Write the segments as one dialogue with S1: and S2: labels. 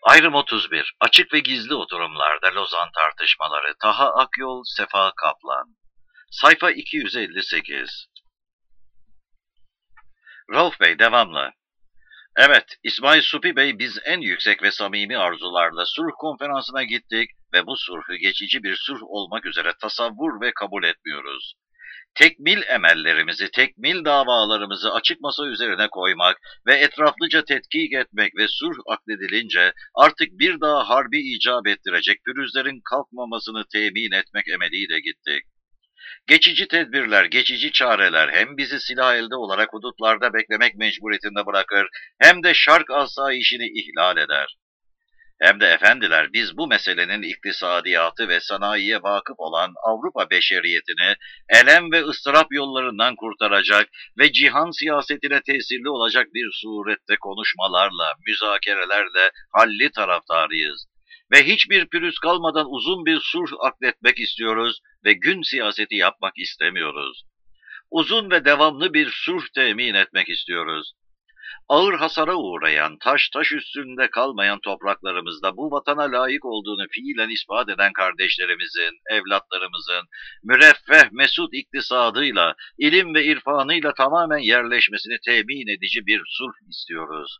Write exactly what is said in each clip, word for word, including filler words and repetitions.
S1: Ayrım otuz bir. Açık ve gizli oturumlarda Lozan tartışmaları. Taha Akyol, Sefa Kaplan. Sayfa iki yüz elli sekiz. Rauf Bey devamlı. Evet, İsmail Supi Bey, biz en yüksek ve samimi arzularla sulh konferansına gittik ve bu sulhü geçici bir sulh olmak üzere tasavvur ve kabul etmiyoruz. Tekmil emellerimizi, tekmil davalarımızı açık masa üzerine koymak ve etraflıca tetkik etmek ve sulh akdedilince artık bir daha harbi icap ettirecek pürüzlerin kalkmamasını temin etmek emeliyle gittik. Geçici tedbirler, geçici çareler hem bizi silah elde olarak hudutlarda beklemek mecburiyetinde bırakır, hem de şark asayişini ihlal eder. Hem de efendiler, biz bu meselenin iktisadiyatı ve sanayiye vakıf olan Avrupa beşeriyetini elem ve ıstırap yollarından kurtaracak ve cihan siyasetine tesirli olacak bir surette konuşmalarla, müzakerelerle halli taraftarıyız. Ve hiçbir pürüz kalmadan uzun bir sulh akletmek istiyoruz ve gün siyaseti yapmak istemiyoruz. Uzun ve devamlı bir sulh temin etmek istiyoruz. Ağır hasara uğrayan, taş taş üstünde kalmayan topraklarımızda bu vatana layık olduğunu fiilen ispat eden kardeşlerimizin, evlatlarımızın müreffeh mesut iktisadıyla, ilim ve irfanıyla tamamen yerleşmesini temin edici bir sulh istiyoruz.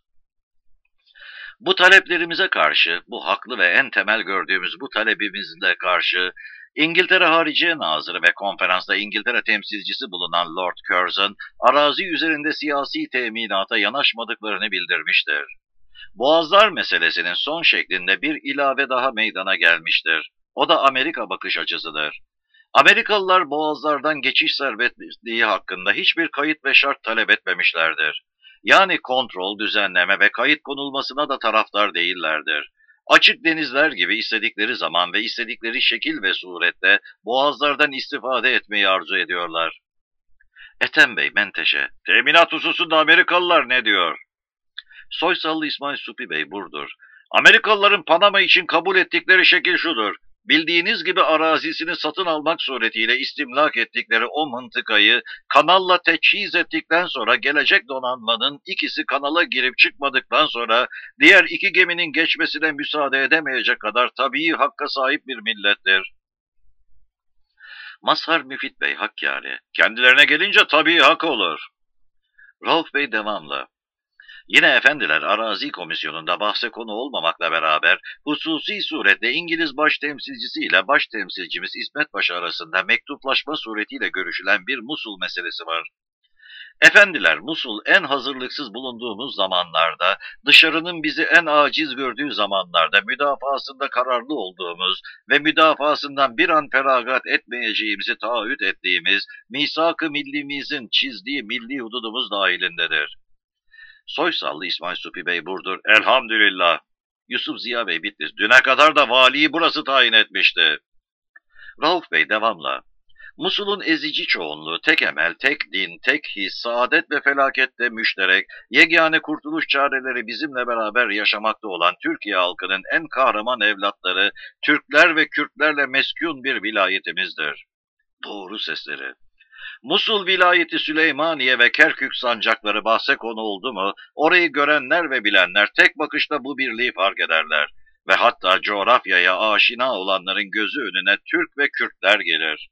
S1: Bu taleplerimize karşı, bu haklı ve en temel gördüğümüz bu talebimizle karşı, İngiltere Hariciye Nazırı ve konferansta İngiltere temsilcisi bulunan Lord Curzon, arazi üzerinde siyasi teminata yanaşmadıklarını bildirmiştir. Boğazlar meselesinin son şeklinde bir ilave daha meydana gelmiştir. O da Amerika bakış açısıdır. Amerikalılar boğazlardan geçiş serbestliği hakkında hiçbir kayıt ve şart talep etmemişlerdir. Yani kontrol, düzenleme ve kayıt konulmasına da taraftar değillerdir. Açık denizler gibi istedikleri zaman ve istedikleri şekil ve surette boğazlardan istifade etmeyi arzu ediyorlar. Ethem Bey, Menteşe, teminat hususunda Amerikalılar ne diyor? Soysallı İsmail Supi Bey, Burdur. Amerikalıların Panama için kabul ettikleri şekil şudur. Bildiğiniz gibi arazisini satın almak suretiyle istimlak ettikleri o mıntıkayı kanalla teçhiz ettikten sonra gelecek donanmanın ikisi kanala girip çıkmadıktan sonra diğer iki geminin geçmesine müsaade edemeyecek kadar tabii hakka sahip bir millettir. Mazhar Müfit Bey, Hakkari. Kendilerine gelince tabii hak olur. Rauf Bey devamlı. Yine efendiler, arazi komisyonunda bahse konu olmamakla beraber hususi surette İngiliz baş temsilcisi ile baş temsilcimiz İsmet Paşa arasında mektuplaşma suretiyle görüşülen bir Musul meselesi var. Efendiler, Musul en hazırlıksız bulunduğumuz zamanlarda, dışarının bizi en aciz gördüğü zamanlarda müdafasında kararlı olduğumuz ve müdafasından bir an feragat etmeyeceğimizi taahhüt ettiğimiz misak-ı millimizin çizdiği milli hududumuz dahilindedir. Soysallı İsmail Supi Bey, Burdur. Elhamdülillah. Yusuf Ziya Bey, Bitlis. Düne kadar da valiyi burası tayin etmişti. Rauf Bey devamla. Musul'un ezici çoğunluğu tek emel, tek din, tek his, saadet ve felakette müşterek, yegane kurtuluş çareleri bizimle beraber yaşamakta olan Türkiye halkının en kahraman evlatları, Türkler ve Kürtlerle meskun bir vilayetimizdir. Doğru sesleri. Musul vilayeti Süleymaniye ve Kerkük sancakları bahse konu oldu mu, orayı görenler ve bilenler tek bakışta bu birliği fark ederler ve hatta coğrafyaya aşina olanların gözü önüne Türk ve Kürtler gelir.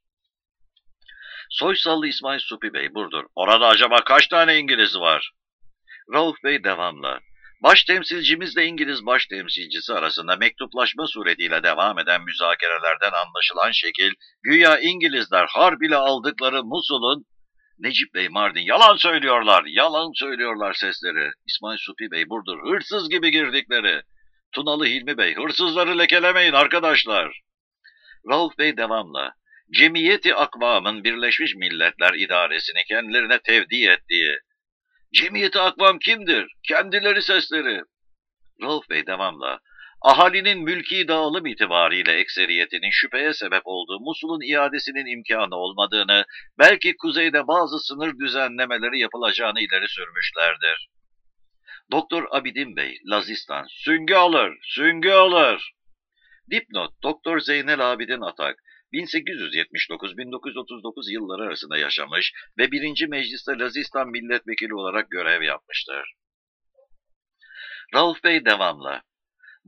S1: Soysallı İsmail Supi Bey, Burdur. Orada acaba kaç tane İngiliz var? Rauf Bey devamlı. Baş temsilcimizle İngiliz baş temsilcisi arasında mektuplaşma suretiyle devam eden müzakerelerden anlaşılan şekil, güya İngilizler harp ile aldıkları Musul'un... Necip Bey, Mardin. Yalan söylüyorlar, yalan söylüyorlar sesleri. İsmail Supi Bey, Burdur. Hırsız gibi girdikleri. Tunalı Hilmi Bey, hırsızları lekelemeyin arkadaşlar. Rauf Bey devamla. Cemiyeti Akvam'ın Birleşmiş Milletler İdaresini kendilerine tevdi ettiği. Cemiyeti Akvam kimdir? Kendileri sesleri. Rauf Bey devamla. Ahalinin mülki dağılım itibariyle ekseriyetinin şüpheye sebep olduğu Musul'un iadesinin imkanı olmadığını, belki kuzeyde bazı sınır düzenlemeleri yapılacağını ileri sürmüşlerdir. Doktor Abidin Bey, Lazistan. Süngü alır, süngü alır. Dipnot, Doktor Zeynel Abidin Atak. bin sekiz yüz yetmiş dokuz bin dokuz yüz otuz dokuz yılları arasında yaşamış ve birinci Meclis'te Lazistan milletvekili olarak görev yapmıştır. Rauf Bey devamlı.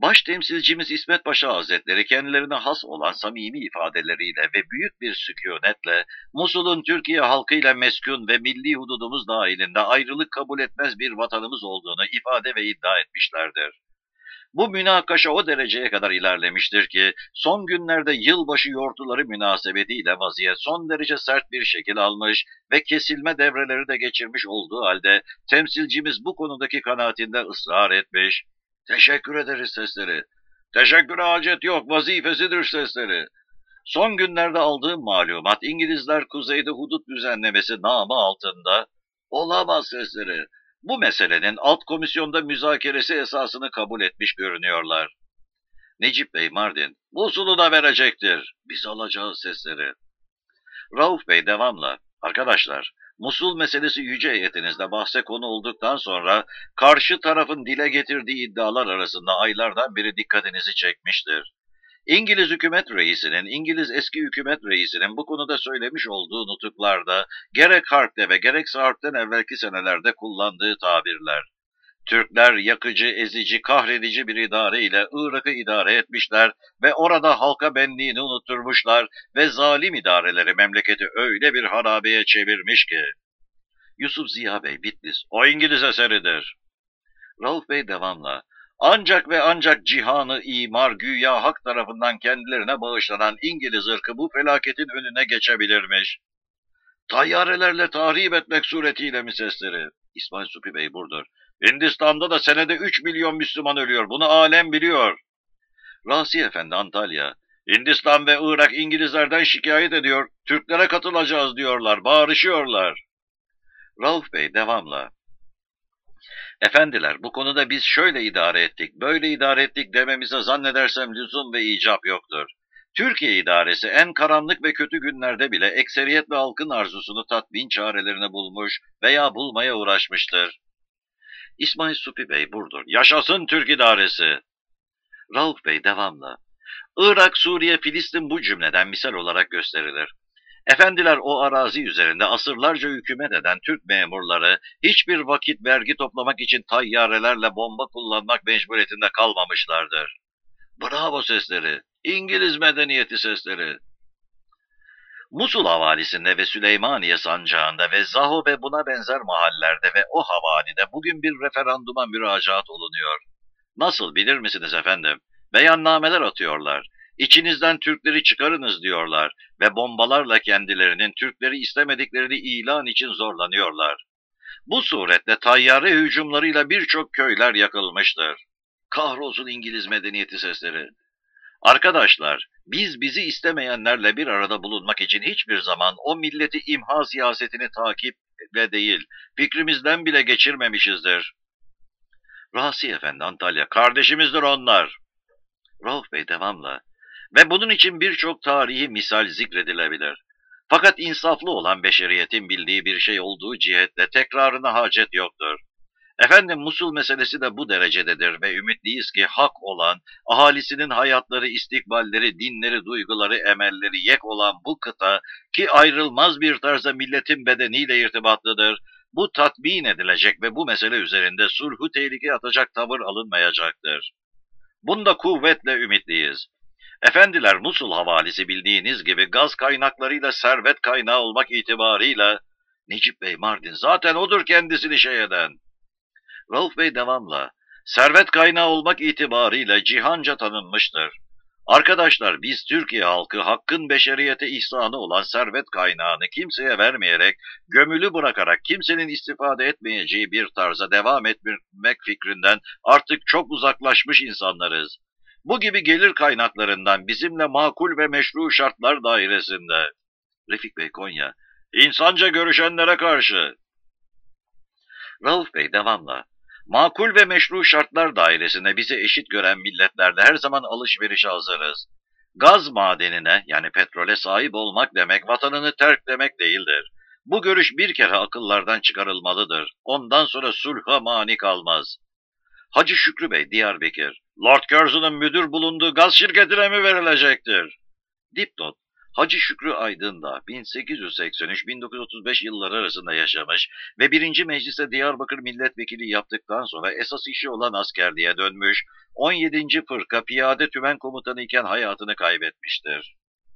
S1: Baş temsilcimiz İsmet Paşa Hazretleri kendilerine has olan samimi ifadeleriyle ve büyük bir sükunetle Musul'un Türkiye halkıyla meskun ve milli hududumuz dahilinde ayrılık kabul etmez bir vatanımız olduğunu ifade ve iddia etmişlerdir. Bu münakaşa o dereceye kadar ilerlemiştir ki son günlerde yılbaşı yortuları münasebetiyle vaziyet son derece sert bir şekil almış ve kesilme devreleri de geçirmiş olduğu halde temsilcimiz bu konudaki kanaatinde ısrar etmiş. Teşekkür ederiz sesleri. Teşekküre hacet yok, vazifesidir sesleri. Son günlerde aldığım malumat İngilizler kuzeyde hudut düzenlemesi namı altında olamaz sesleri. Bu meselenin alt komisyonda müzakeresi esasını kabul etmiş görünüyorlar. Necip Bey Mardin, Musul'u da verecektir. Biz alacağız sesleri. Rauf Bey devamla. Arkadaşlar, Musul meselesi yüce heyetinizde bahse konu olduktan sonra karşı tarafın dile getirdiği iddialar arasında aylardan beri dikkatinizi çekmiştir. İngiliz hükümet reisinin, İngiliz eski hükümet reisinin bu konuda söylemiş olduğu nutuklarda gerek harpte ve gerekse harpten evvelki senelerde kullandığı tabirler. Türkler yakıcı, ezici, kahredici bir idare ile Irak'ı idare etmişler ve orada halka benliğini unutturmuşlar ve zalim idareleri memleketi öyle bir harabeye çevirmiş ki. Yusuf Ziya Bey, Bitlis, o İngiliz eseridir. Rauf Bey devamla. Ancak ve ancak cihanı imar güya hak tarafından kendilerine bağışlanan İngiliz ırkı bu felaketin önüne geçebilirmiş. Tayyarelerle tahrip etmek suretiyle mi sesleri? İsmail Supi Bey Burdur. Hindistan'da da senede üç milyon Müslüman ölüyor. Bunu alem biliyor. Rasi Efendi Antalya. Hindistan ve Irak İngilizlerden şikayet ediyor. Türklere katılacağız diyorlar. Bağırışıyorlar. Rauf Bey devamla. Efendiler, bu konuda biz şöyle idare ettik, böyle idare ettik dememize zannedersem lüzum ve icap yoktur. Türkiye idaresi en karanlık ve kötü günlerde bile ekseriyetle halkın arzusunu tatmin çarelerini bulmuş veya bulmaya uğraşmıştır. İsmail Supi Bey Burdur. Yaşasın Türk idaresi. Rauf Bey devamla. Irak, Suriye, Filistin bu cümleden misal olarak gösterilir. Efendiler, o arazi üzerinde asırlarca hükümet eden Türk memurları hiçbir vakit vergi toplamak için tayyarelerle bomba kullanmak mecburiyetinde kalmamışlardır. Bravo sesleri, İngiliz medeniyeti sesleri. Musul havalisinde ve Süleymaniye sancağında ve Zaho ve buna benzer mahallerde ve o havalide bugün bir referanduma müracaat olunuyor. Nasıl bilir misiniz efendim? Beyannameler atıyorlar. İçinizden Türkleri çıkarınız diyorlar ve bombalarla kendilerinin Türkleri istemediklerini ilan için zorlanıyorlar. Bu suretle tayyare hücumlarıyla birçok köyler yakılmıştır. Kahrolsun İngiliz medeniyeti sesleri. Arkadaşlar, biz bizi istemeyenlerle bir arada bulunmak için hiçbir zaman o milleti imha siyasetini takip ve değil, fikrimizden bile geçirmemişizdir. Rasi Efendi Antalya, kardeşimizdir onlar. Rauf Bey devamla. Ve bunun için birçok tarihi misal zikredilebilir. Fakat insaflı olan beşeriyetin bildiği bir şey olduğu cihetle tekrarına hacet yoktur. Efendim, Musul meselesi de bu derecededir ve ümitliyiz ki hak olan, ahalisinin hayatları, istikballeri, dinleri, duyguları, emelleri yek olan bu kıta ki ayrılmaz bir tarzda milletin bedeniyle irtibatlıdır, bu tatmin edilecek ve bu mesele üzerinde sulhu tehlikeye atacak tavır alınmayacaktır. Bunda kuvvetle ümitliyiz. Efendiler, Musul havalisi bildiğiniz gibi gaz kaynaklarıyla servet kaynağı olmak itibarıyla, Necip Bey Mardin zaten odur kendisini şey eden. Rauf Bey devamla, servet kaynağı olmak itibarıyla cihanca tanınmıştır. Arkadaşlar, biz Türkiye halkı hakkın beşeriyete ihsanı olan servet kaynağını kimseye vermeyerek, gömülü bırakarak kimsenin istifade etmeyeceği bir tarza devam etmek fikrinden artık çok uzaklaşmış insanlarız. Bu gibi gelir kaynaklarından bizimle makul ve meşru şartlar dairesinde. Refik Bey Konya, insanca görüşenlere karşı. Rauf Bey devamla. Makul ve meşru şartlar dairesinde bizi eşit gören milletlerle her zaman alışverişe hazırız. Gaz madenine yani petrole sahip olmak demek vatanını terk demek değildir. Bu görüş bir kere akıllardan çıkarılmalıdır. Ondan sonra sulha mani kalmaz. Hacı Şükrü Bey Diyarbakır, Lord Curzon'un müdür bulunduğu gaz şirketine mi verilecektir? Dipnot, Hacı Şükrü Aydın da bin sekiz yüz seksen üç bin dokuz yüz otuz beş yılları arasında yaşamış ve birinci Meclis'te Diyarbakır Milletvekili yaptıktan sonra esas işi olan askerliğe dönmüş, on yedinci Fırka Piyade Tümen Komutanı iken hayatını kaybetmiştir.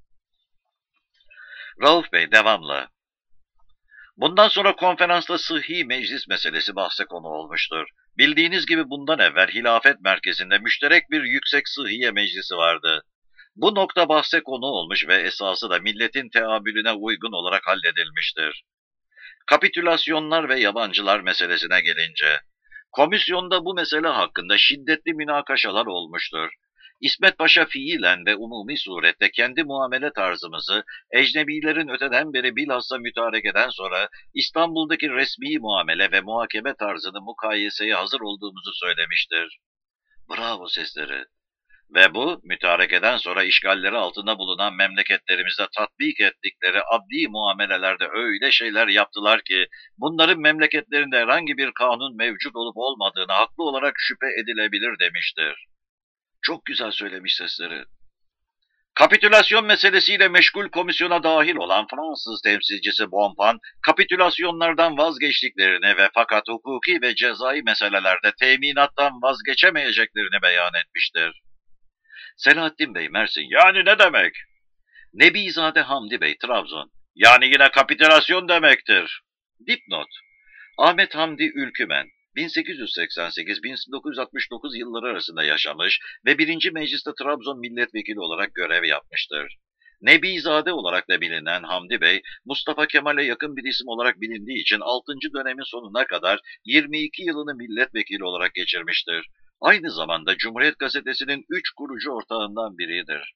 S1: Rauf Bey devamlı. Bundan sonra konferansta sıhhi meclis meselesi bahse konu olmuştur. Bildiğiniz gibi bundan evvel Hilafet Merkezi'nde müşterek bir yüksek sıhhiye meclisi vardı. Bu nokta bahse konu olmuş ve esası da milletin teamülüne uygun olarak halledilmiştir. Kapitülasyonlar ve yabancılar meselesine gelince, komisyonda bu mesele hakkında şiddetli münakaşalar olmuştur. İsmet Paşa fiilen ve umumi surette kendi muamele tarzımızı ecnebilerin öteden beri bilhassa mütarekeden sonra İstanbul'daki resmi muamele ve muhakeme tarzını mukayeseye hazır olduğumuzu söylemiştir. Bravo sesleri. Ve bu, mütarekeden sonra işgalleri altında bulunan memleketlerimizde tatbik ettikleri adli muamelelerde öyle şeyler yaptılar ki, bunların memleketlerinde herhangi bir kanun mevcut olup olmadığını haklı olarak şüphe edilebilir demiştir. Çok güzel söylemiş sesleri. Kapitülasyon meselesiyle meşgul komisyona dahil olan Fransız temsilcisi Bonpan, kapitülasyonlardan vazgeçtiklerini ve fakat hukuki ve cezai meselelerde teminattan vazgeçemeyeceklerini beyan etmiştir. Selahattin Bey Mersin, yani ne demek? Nebizade Hamdi Bey Trabzon, yani yine kapitülasyon demektir. Dipnot, Ahmet Hamdi Ülkümen, bin sekiz yüz seksen sekiz bin dokuz yüz altmış dokuz yılları arasında yaşamış ve birinci Meclis'te Trabzon milletvekili olarak görev yapmıştır. Nebizade olarak da bilinen Hamdi Bey, Mustafa Kemal'e yakın bir isim olarak bilindiği için altıncı dönemin sonuna kadar yirmi iki yılını milletvekili olarak geçirmiştir. Aynı zamanda Cumhuriyet Gazetesi'nin üç kurucu ortağından biridir.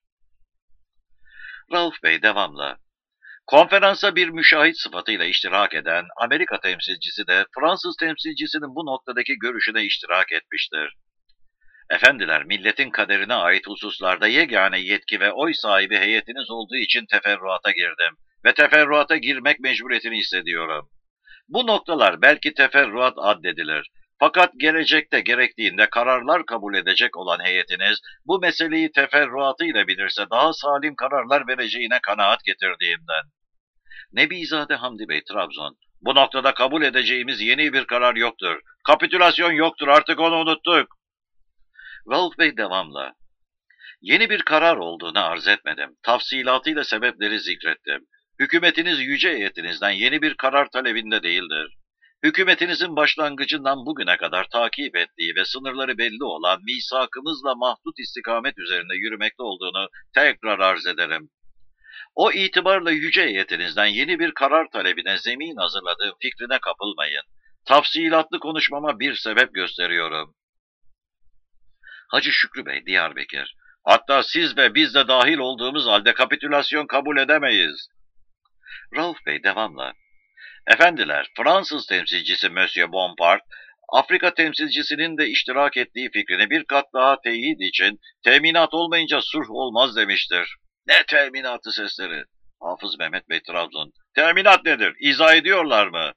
S1: Rauf Bey devamlı. Konferansa bir müşahit sıfatıyla iştirak eden Amerika temsilcisi de Fransız temsilcisinin bu noktadaki görüşüne iştirak etmiştir. Efendiler, milletin kaderine ait hususlarda yegane yetki ve oy sahibi heyetiniz olduğu için teferruata girdim ve teferruata girmek mecburiyetini hissediyorum. Bu noktalar belki teferruat addedilir. Fakat gelecekte gerektiğinde kararlar kabul edecek olan heyetiniz bu meseleyi teferruatıyla bilirse daha salim kararlar vereceğine kanaat getirdiğimden. Nebizade Hamdi Bey Trabzon, bu noktada kabul edeceğimiz yeni bir karar yoktur. Kapitülasyon yoktur, artık onu unuttuk. Rauf Bey devamla. Yeni bir karar olduğunu arz etmedim. Tafsilatıyla sebepleri zikrettim. Hükümetiniz yüce heyetinizden yeni bir karar talebinde değildir. Hükümetinizin başlangıcından bugüne kadar takip ettiği ve sınırları belli olan misakımızla mahdut istikamet üzerinde yürümekte olduğunu tekrar arz ederim. O itibarla yüce heyetinizden yeni bir karar talebine zemin hazırladığım fikrine kapılmayın. Tafsilatlı konuşmama bir sebep gösteriyorum. Hacı Şükrü Bey Diyarbakır, hatta siz ve biz de dahil olduğumuz halde kapitülasyon kabul edemeyiz. Rauf Bey devamla. Efendiler, Fransız temsilcisi Monsieur Bompard, Afrika temsilcisinin de iştirak ettiği fikrini bir kat daha teyit için teminat olmayınca sulh olmaz demiştir. Ne teminatı sesleri? Hafız Mehmet Bey Trabzon. Teminat nedir? İzah ediyorlar mı?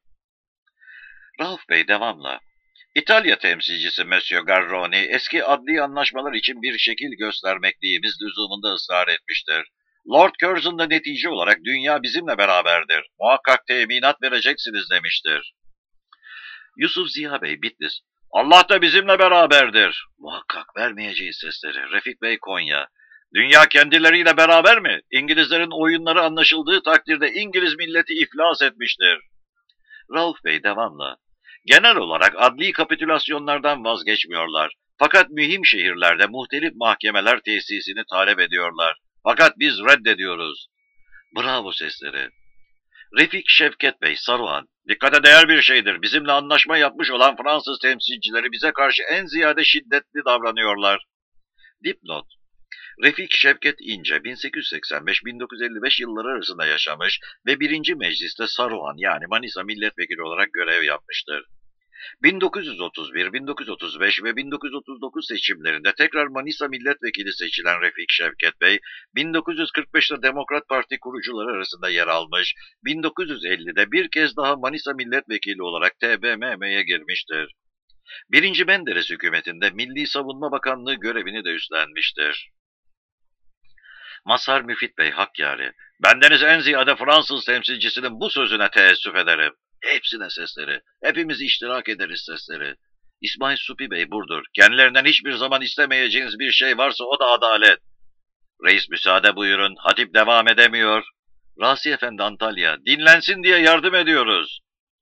S1: Rauf Bey devamla. İtalya temsilcisi Monsieur Garroni eski adli anlaşmalar için bir şekil göstermekliyimiz lüzumunda ısrar etmiştir. Lord Curzon da netice olarak dünya bizimle beraberdir. Muhakkak teminat vereceksiniz demiştir. Yusuf Ziya Bey Bitlis. Allah da bizimle beraberdir. Muhakkak vermeyeceğiz sesleri. Refik Bey Konya. Dünya kendileriyle beraber mi? İngilizlerin oyunları anlaşıldığı takdirde İngiliz milleti iflas etmiştir. Rauf Bey devamla. Genel olarak adli kapitülasyonlardan vazgeçmiyorlar. Fakat mühim şehirlerde muhtelif mahkemeler tesisini talep ediyorlar. Fakat biz reddediyoruz. Bravo sesleri. Refik Şevket Bey Saruhan. Dikkate değer bir şeydir. Bizimle anlaşma yapmış olan Fransız temsilcileri bize karşı en ziyade şiddetli davranıyorlar. Dipnot. Refik Şevket İnce bin sekiz yüz seksen beş bin dokuz yüz elli beş yılları arasında yaşamış ve birinci Meclis'te Saruhan yani Manisa milletvekili olarak görev yapmıştır. bin dokuz yüz otuz bir, bin dokuz yüz otuz beş ve bin dokuz yüz otuz dokuz seçimlerinde tekrar Manisa milletvekili seçilen Refik Şevket Bey, bin dokuz yüz kırk beşte Demokrat Parti kurucuları arasında yer almış, bin dokuz yüz ellide bir kez daha Manisa milletvekili olarak T B M M'ye girmiştir. Birinci Menderes hükümetinde Milli Savunma Bakanlığı görevini de üstlenmiştir. Mazhar Müfit Bey Hakkari, bendeniz en ziyade Fransız temsilcisinin bu sözüne teessüf ederim. Hepsine sesleri, hepimiz iştirak ederiz sesleri. İsmail Supi Bey burdur. Kendilerinden hiçbir zaman istemeyeceğiniz bir şey varsa o da adalet. Reis müsaade buyurun, hatip devam edemiyor. Rasi Efendi Antalya, dinlensin diye yardım ediyoruz.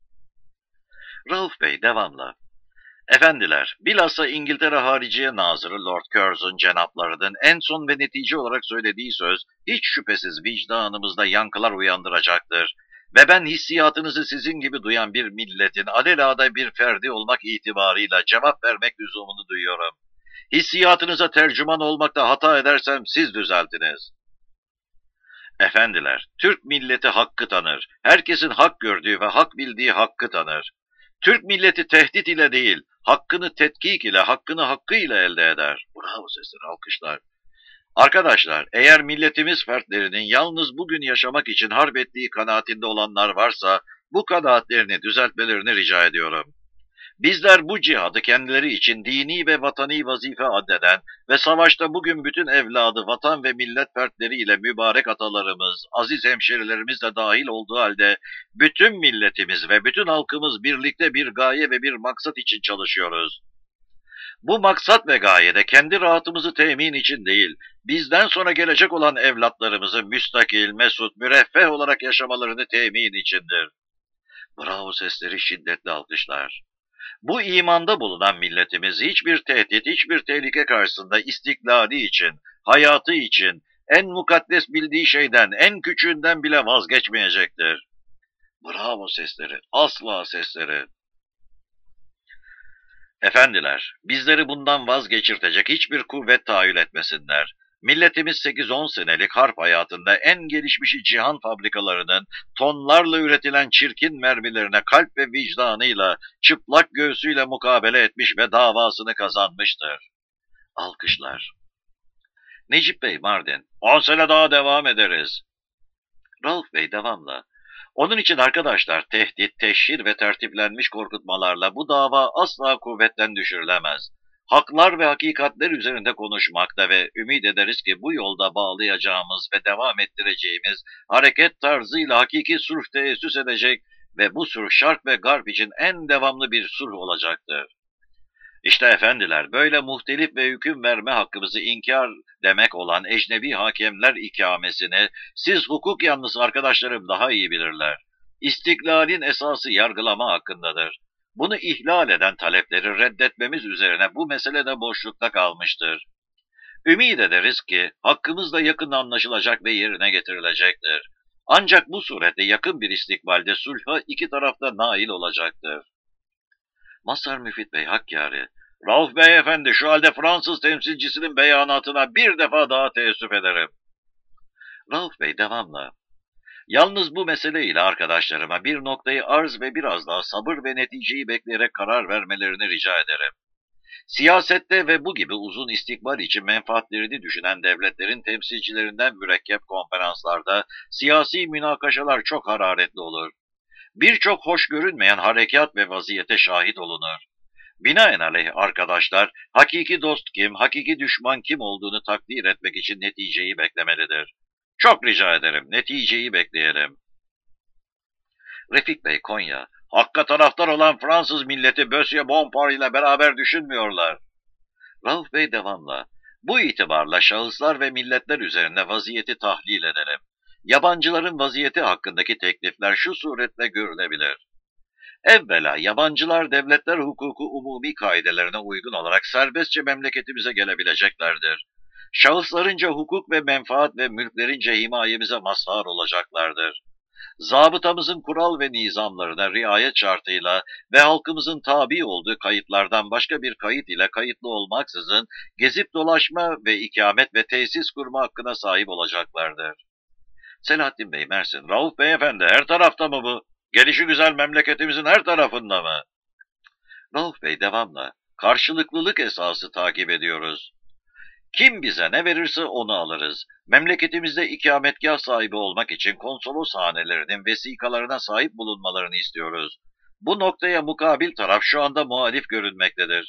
S1: Rauf Bey devamla. Efendiler, bilhassa İngiltere Hariciye Nazırı Lord Curzon cenaplarının en son ve netice olarak söylediği söz hiç şüphesiz vicdanımızda yankılar uyandıracaktır. Ve ben hissiyatınızı sizin gibi duyan bir milletin alelade bir ferdi olmak itibarıyla cevap vermek lüzumunu duyuyorum. Hissiyatınıza tercüman olmakta hata edersem siz düzeltiniz. Efendiler, Türk milleti hakkı tanır. Herkesin hak gördüğü ve hak bildiği hakkı tanır. Türk milleti tehdit ile değil, hakkını tetkik ile, hakkını hakkıyla elde eder. Bravo sesler, alkışlar. Arkadaşlar, eğer milletimiz fertlerinin yalnız bugün yaşamak için harp ettiği kanaatinde olanlar varsa, bu kanaatlerini düzeltmelerini rica ediyorum. Bizler bu cihadı kendileri için dini ve vatani vazife addeden ve savaşta bugün bütün evladı vatan ve millet fertleriyle mübarek atalarımız, aziz hemşerilerimiz de dahil olduğu halde bütün milletimiz ve bütün halkımız birlikte bir gaye ve bir maksat için çalışıyoruz. Bu maksat ve gayede kendi rahatımızı temin için değil, bizden sonra gelecek olan evlatlarımızın müstakil, mesut, müreffeh olarak yaşamalarını temin içindir. Bravo sesleri, şiddetli alkışlar. Bu imanda bulunan milletimiz hiçbir tehdit, hiçbir tehlike karşısında istiklali için, hayatı için, en mukaddes bildiği şeyden, en küçüğünden bile vazgeçmeyecektir. Bravo sesleri, asla sesleri. Efendiler, bizleri bundan vazgeçirtecek hiçbir kuvvet tahayyül etmesinler. Milletimiz sekiz on senelik harp hayatında en gelişmişi cihan fabrikalarının tonlarla üretilen çirkin mermilerine kalp ve vicdanıyla, çıplak göğsüyle mukabele etmiş ve davasını kazanmıştır. Alkışlar. Necip Bey Mardin, on sene daha devam ederiz. Rauf Bey devamla. Onun için arkadaşlar tehdit, teşhir ve tertiplenmiş korkutmalarla bu dava asla kuvvetten düşürülemez. Haklar ve hakikatler üzerinde konuşmakta ve ümit ederiz ki bu yolda bağlayacağımız ve devam ettireceğimiz hareket tarzıyla hakiki sulh teessüs edecek ve bu sulh şark ve garp için en devamlı bir sulh olacaktır. İşte efendiler, böyle muhtelif ve hüküm verme hakkımızı inkar demek olan ecnebi hakemler ikamesini siz hukuk yanlısı arkadaşlarım daha iyi bilirler. İstiklalin esası yargılama hakkındadır. Bunu ihlal eden talepleri reddetmemiz üzerine bu meselede boşlukta kalmıştır. Ümit ederiz ki hakkımız da yakın anlaşılacak ve yerine getirilecektir. Ancak bu surette yakın bir istikbalde sulha iki tarafta nail olacaktır. Mazhar Müfit Bey Hakkari, Rauf Bey efendi şu halde Fransız temsilcisinin beyanatına bir defa daha teessüf ederim. Rauf Bey devamla. Yalnız bu mesele ile arkadaşlarıma bir noktayı arz ve biraz daha sabır ve neticeyi bekleyerek karar vermelerini rica ederim. Siyasette ve bu gibi uzun istikbal için menfaatlerini düşünen devletlerin temsilcilerinden mürekkep konferanslarda siyasi münakaşalar çok hararetli olur. Birçok hoş görünmeyen harekat ve vaziyete şahit olunur. Binaenaleyh arkadaşlar, hakiki dost kim, hakiki düşman kim olduğunu takdir etmek için neticeyi beklemelidir. Çok rica ederim, neticeyi bekleyelim. Refik Bey Konya, Hakk'a taraftar olan Fransız milleti Bösye Bompard ile beraber düşünmüyorlar. Rauf Bey devamla, bu itibarla şahıslar ve milletler üzerine vaziyeti tahlil edelim. Yabancıların vaziyeti hakkındaki teklifler şu suretle görülebilir. Evvela yabancılar devletler hukuku umumi kaidelerine uygun olarak serbestçe memleketimize gelebileceklerdir. Şahıslarınca hukuk ve menfaat ve mülklerince himayemize mazhar olacaklardır. Zabıtamızın kural ve nizamlarına riayet şartıyla ve halkımızın tabi olduğu kayıtlardan başka bir kayıt ile kayıtlı olmaksızın gezip dolaşma ve ikamet ve tesis kurma hakkına sahip olacaklardır. Selahattin Bey Mersin, Rauf Beyefendi her tarafta mı bu? Gelişi güzel memleketimizin her tarafında mı? Rauf Bey devamla, karşılıklılık esası takip ediyoruz. Kim bize ne verirse onu alırız. Memleketimizde ikametgah sahibi olmak için konsolos hanelerinin vesikalarına sahip bulunmalarını istiyoruz. Bu noktaya mukabil taraf şu anda muhalif görünmektedir.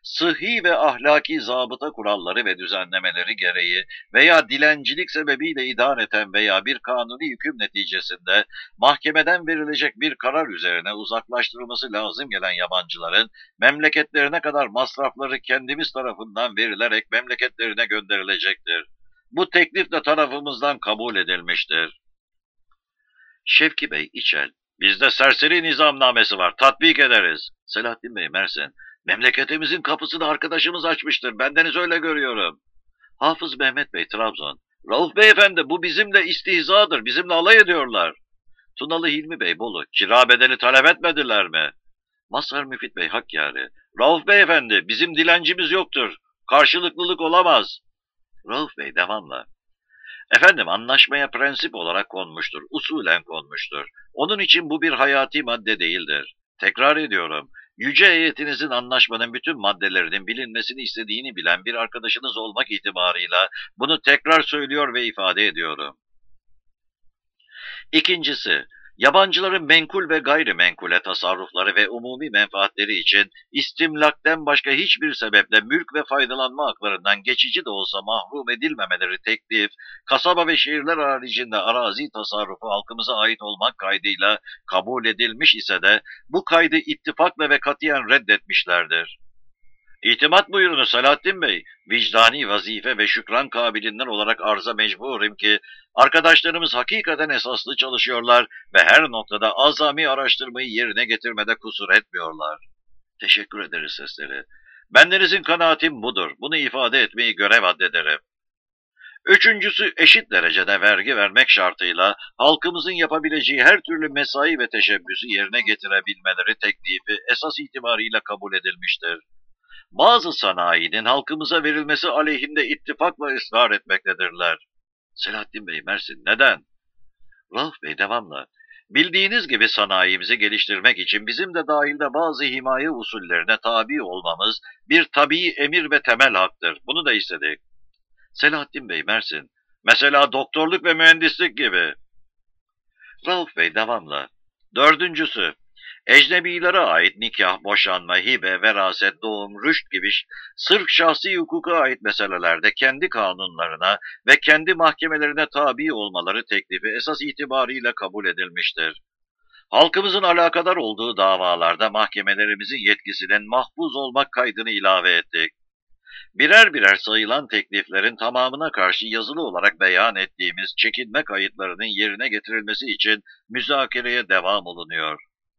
S1: sıhhi ve ahlaki zabıta kuralları ve düzenlemeleri gereği veya dilencilik sebebiyle idareten veya bir kanuni hüküm neticesinde mahkemeden verilecek bir karar üzerine uzaklaştırılması lazım gelen yabancıların memleketlerine kadar masrafları kendimiz tarafından verilerek memleketlerine gönderilecektir. Bu teklif de tarafımızdan kabul edilmiştir. Şevki Bey İçel, bizde serseri nizamnamesi var, tatbik ederiz. Selahattin Bey Mersin, memleketimizin kapısını arkadaşımız açmıştır, bendeniz öyle görüyorum. Hafız Mehmet Bey Trabzon, Rauf Beyefendi bu bizimle istihzadır, bizimle alay ediyorlar. Tunalı Hilmi Bey Bolu, kira bedeli talep etmediler mi? Mazhar Müfit Bey Hakkari, Rauf Beyefendi bizim dilencimiz yoktur, karşılıklılık olamaz. Rauf Bey devamla, efendim anlaşmaya prensip olarak konmuştur, usulen konmuştur. Onun için bu bir hayati madde değildir. Tekrar ediyorum, yüce heyetinizin anlaşmanın bütün maddelerinin bilinmesini istediğini bilen bir arkadaşınız olmak itibarıyla bunu tekrar söylüyor ve ifade ediyorum. İkincisi, yabancıların menkul ve gayrimenkule tasarrufları ve umumi menfaatleri için istimlakten başka hiçbir sebeple mülk ve faydalanma haklarından geçici de olsa mahrum edilmemeleri teklif, kasaba ve şehirler haricinde arazi tasarrufu halkımıza ait olmak kaydıyla kabul edilmiş ise de bu kaydı ittifakla ve katiyen reddetmişlerdir. İtimat buyurunuz Selahattin Bey, vicdani vazife ve şükran kabilinden olarak arza mecburum ki, arkadaşlarımız hakikaten esaslı çalışıyorlar ve her noktada azami araştırmayı yerine getirmede kusur etmiyorlar. Teşekkür ederiz sesleri. Bendenizin kanaatim budur, bunu ifade etmeyi görev addederim. Üçüncüsü eşit derecede vergi vermek şartıyla halkımızın yapabileceği her türlü mesai ve teşebbüsü yerine getirebilmeleri teklifi esas itibarıyla kabul edilmiştir. Bazı sanayinin halkımıza verilmesi aleyhinde ittifakla ısrar etmektedirler. Selahattin Bey Mersin, neden? Rauf Bey devamla, bildiğiniz gibi sanayimizi geliştirmek için bizim de dahilde bazı himaye usullerine tabi olmamız bir tabii emir ve temel haktır. Bunu da istedik. Selahattin Bey Mersin, mesela doktorluk ve mühendislik gibi. Rauf Bey devamla, dördüncüsü, ecnebilere ait nikah, boşanma, hibe, veraset, doğum, rüşt gibi sırf şahsi hukuka ait meselelerde kendi kanunlarına ve kendi mahkemelerine tabi olmaları teklifi esas itibarıyla kabul edilmiştir. Halkımızın alakadar olduğu davalarda mahkemelerimizin yetkisinin mahfuz olmak kaydını ilave ettik. Birer birer sayılan tekliflerin tamamına karşı yazılı olarak beyan ettiğimiz çekinme kayıtlarının yerine getirilmesi için müzakereye devam olunuyor.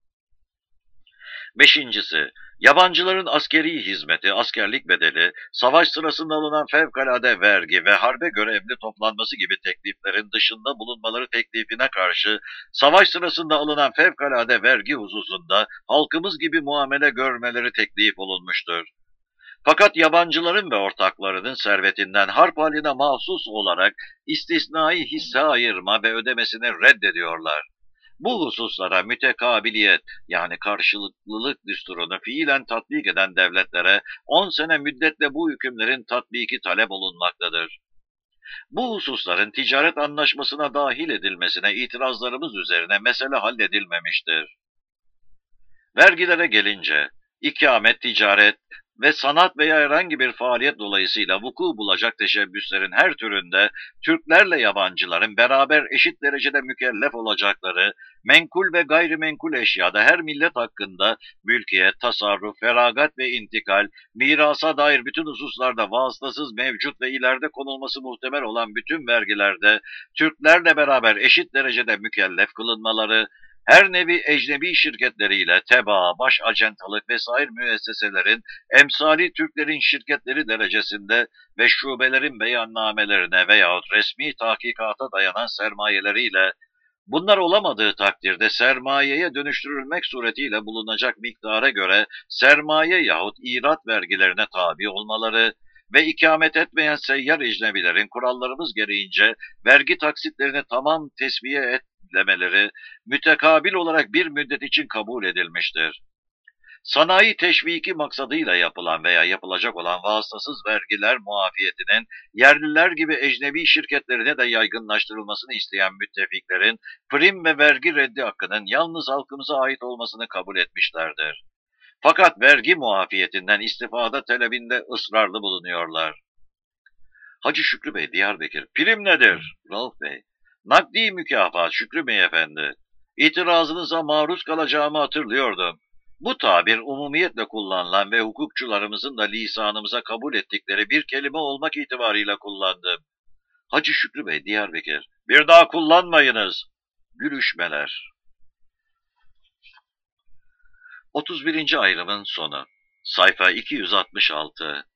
S1: Beşincisi, yabancıların askeri hizmeti, askerlik bedeli, savaş sırasında alınan fevkalade vergi ve harbe görevli toplanması gibi tekliflerin dışında bulunmaları teklifine karşı, savaş sırasında alınan fevkalade vergi hususunda halkımız gibi muamele görmeleri teklif olunmuştur. Fakat yabancıların ve ortaklarının servetinden harp haline mahsus olarak istisnai hisse ayırma ve ödemesini reddediyorlar. Bu hususlara mütekabiliyet yani karşılıklılık düsturunu fiilen tatbik eden devletlere on sene müddetle bu hükümlerin tatbiki talep olunmaktadır. Bu hususların ticaret anlaşmasına dahil edilmesine itirazlarımız üzerine mesele halledilmemiştir. Vergilere gelince, ikamet, ticaret ve sanat veya herhangi bir faaliyet dolayısıyla vuku bulacak teşebbüslerin her türünde Türklerle yabancıların beraber eşit derecede mükellef olacakları, menkul ve gayrimenkul eşyada her millet hakkında mülkiyet, tasarruf, feragat ve intikal, mirasa dair bütün hususlarda vasıtasız mevcut ve ileride konulması muhtemel olan bütün vergilerde Türklerle beraber eşit derecede mükellef kılınmaları, her nevi ecnebi şirketleriyle tebaa, baş acentalık vesaire müesseselerin emsali Türklerin şirketleri derecesinde ve şubelerin beyannamelerine veyahut resmi tahkikata dayanan sermayeleriyle, bunlar olamadığı takdirde sermayeye dönüştürülmek suretiyle bulunacak miktara göre sermaye yahut irat vergilerine tabi olmaları ve ikamet etmeyen seyyar ecnebilerin kurallarımız gereğince vergi taksitlerini tamam tesviye etmeleri mütekabil olarak bir müddet için kabul edilmiştir. Sanayi teşviki maksadıyla yapılan veya yapılacak olan vasıtasız vergiler muafiyetinin yerliler gibi ecnebi şirketlerine de yaygınlaştırılmasını isteyen müttefiklerin prim ve vergi reddi hakkının yalnız halkımıza ait olmasını kabul etmişlerdir. Fakat vergi muafiyetinden istifade talebinde ısrarlı bulunuyorlar. Hacı Şükrü Bey Diyarbakır, prim nedir? Rauf Bey, nakdi mükafat Şükrü Bey efendi. İtirazınıza maruz kalacağımı hatırlıyordum. Bu tabir umumiyetle kullanılan ve hukukçularımızın da lisanımıza kabul ettikleri bir kelime olmak itibarıyla kullandım. Hacı Şükrü Bey Diyarbakır, bir daha kullanmayınız. Gülüşmeler. otuz birinci ayrımın sonu. Sayfa iki yüz altmış altı.